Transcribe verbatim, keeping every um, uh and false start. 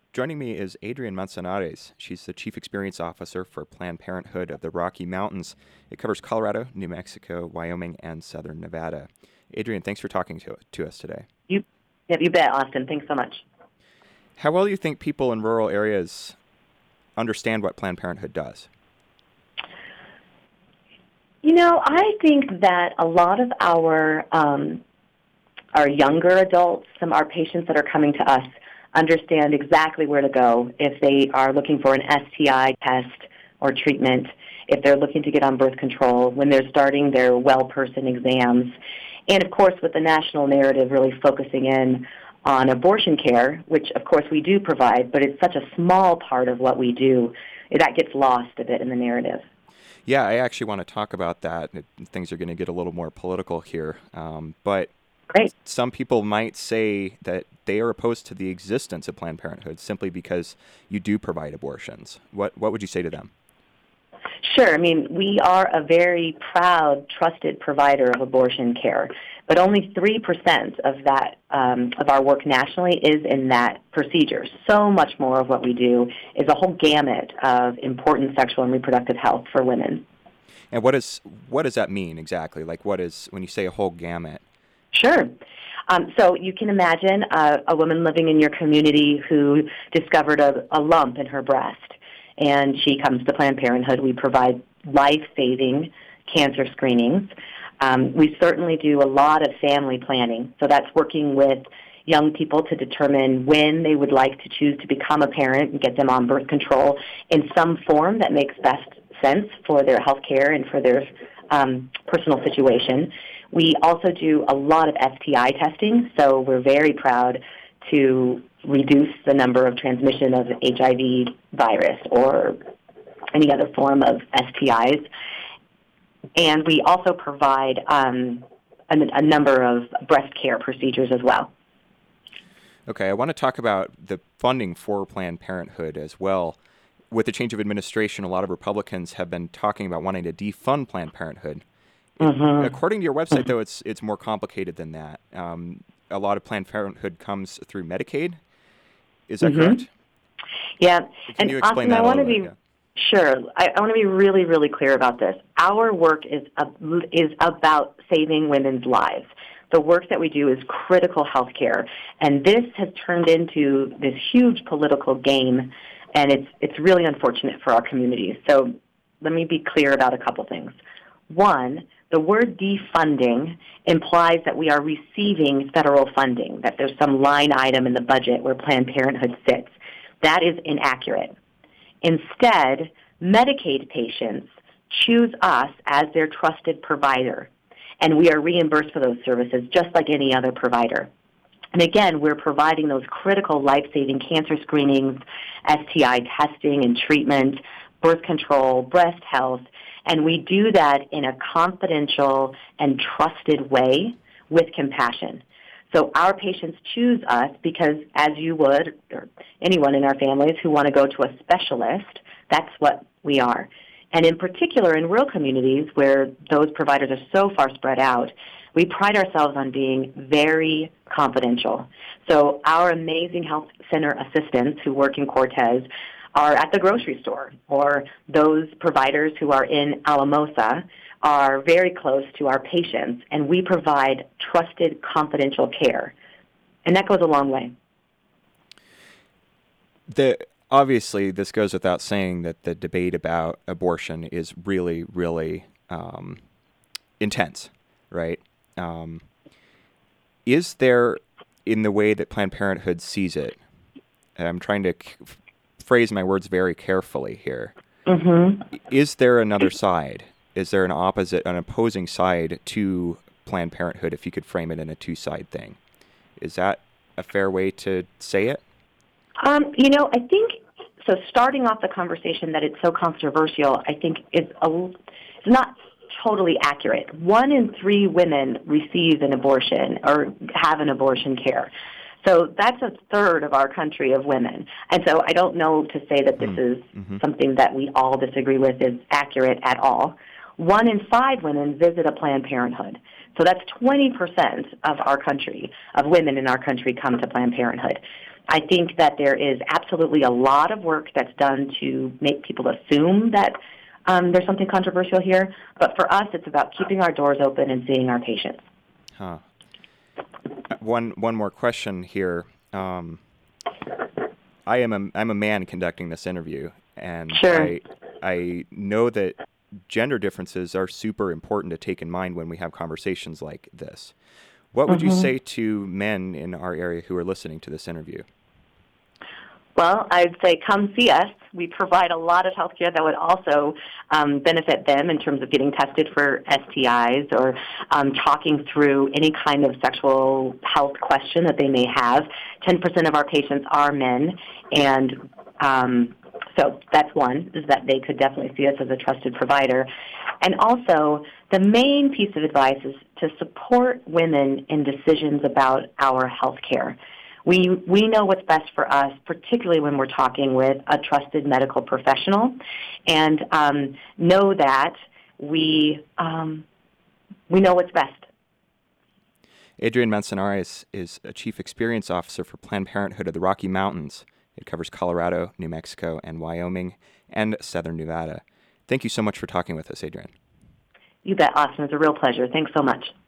Joining me is Adrienne Manzanares. She's the Chief Experience Officer for Planned Parenthood of the Rocky Mountains. It covers Colorado, New Mexico, Wyoming, and Southern Nevada. Adrienne, thanks for talking to, to us today. You, yeah, you bet, Austin. Thanks so much. How well do you think people in rural areas understand what Planned Parenthood does? You know, I think that a lot of our um, our younger adults, some of our patients that are coming to us, understand exactly where to go if they are looking for an S T I test or treatment, if they're looking to get on birth control, when they're starting their well person exams. And, of course, with the national narrative really focusing in on abortion care, which, of course, we do provide, but it's such a small part of what we do, that gets lost a bit in the narrative. Yeah, I actually want to talk about that. Things are going to get a little more political here. Um, but Great. Some people might say that they are opposed to the existence of Planned Parenthood simply because you do provide abortions. What what would you say to them? Sure. I mean, we are a very proud, trusted provider of abortion care, but only three percent of that um, of our work nationally is in that procedure. So much more of what we do is a whole gamut of important sexual and reproductive health for women. And what is what does that mean exactly? Like, what is when you say a whole gamut? Sure. Um, so you can imagine uh, a woman living in your community who discovered a, a lump in her breast, and she comes to Planned Parenthood. We provide life-saving cancer screenings. Um, we certainly do a lot of family planning, so that's working with young people to determine when they would like to choose to become a parent and get them on birth control in some form that makes best sense for their health care and for their um, personal situation. We also do a lot of S T I testing, so we're very proud to reduce the number of transmission of H I V virus or any other form of S T Is. And we also provide um, a, a number of breast care procedures as well. Okay, I want to talk about the funding for Planned Parenthood as well. With the change of administration, a lot of Republicans have been talking about wanting to defund Planned Parenthood. Mm-hmm. According to your website, though, it's it's more complicated than that. Um, a lot of Planned Parenthood comes through Medicaid. Is that mm-hmm. correct? Yeah. Can and you explain Austin, that I a want to little be bit? sure. I, I want to be really, really clear about this. Our work is uh, is about saving women's lives. The work that we do is critical health care, and this has turned into this huge political game, and it's it's really unfortunate for our communities. So let me be clear about a couple things. One, the word defunding implies that we are receiving federal funding, that there's some line item in the budget where Planned Parenthood sits. That is inaccurate. Instead, Medicaid patients choose us as their trusted provider, and we are reimbursed for those services just like any other provider. And again, we're providing those critical life-saving cancer screenings, S T I testing and treatment, birth control, breast health, and we do that in a confidential and trusted way with compassion. So our patients choose us because, as you would, or anyone in our families who want to go to a specialist, that's what we are. And in particular, in rural communities where those providers are so far spread out, we pride ourselves on being very confidential. So our amazing health center assistants who work in Cortez are at the grocery store, or those providers who are in Alamosa are very close to our patients, and we provide trusted, confidential care. And that goes a long way. The obviously, this goes without saying that the debate about abortion is really, really um, intense, right? Um, is there, in the way that Planned Parenthood sees it, and I'm trying to c- phrase my words very carefully here, mm-hmm. is there another side? Is there an opposite, an opposing side to Planned Parenthood, if you could frame it in a two-side thing? Is that a fair way to say it? Um, you know, I think, so starting off the conversation that it's so controversial, I think is a, it's not totally accurate. One in three women receive an abortion or have an abortion care. So that's a third of our country of women. And so I don't know to say that this is mm-hmm. something that we all disagree with is accurate at all. One in five women visit a Planned Parenthood. So that's twenty percent of our country, of women in our country, come to Planned Parenthood. I think that there is absolutely a lot of work that's done to make people assume that um, there's something controversial here. But for us, it's about keeping our doors open and seeing our patients. Huh. One one more question here. Um, I am a I'm a man conducting this interview, and Sure. I I know that gender differences are super important to take in mind when we have conversations like this. What would Mm-hmm. you say to men in our area who are listening to this interview? Well, I'd say come see us. We provide a lot of health care that would also um, benefit them in terms of getting tested for S T Is or um, talking through any kind of sexual health question that they may have. ten percent of our patients are men, and um, so that's one, is that they could definitely see us as a trusted provider. And also, the main piece of advice is to support women in decisions about our health care. We we know what's best for us, particularly when we're talking with a trusted medical professional, and um, know that we um, we know what's best. Adrienne Manzanares is a Chief Experience Officer for Planned Parenthood of the Rocky Mountains. It covers Colorado, New Mexico, and Wyoming, and Southern Nevada. Thank you so much for talking with us, Adrienne. You bet, Austin. It's a real pleasure. Thanks so much.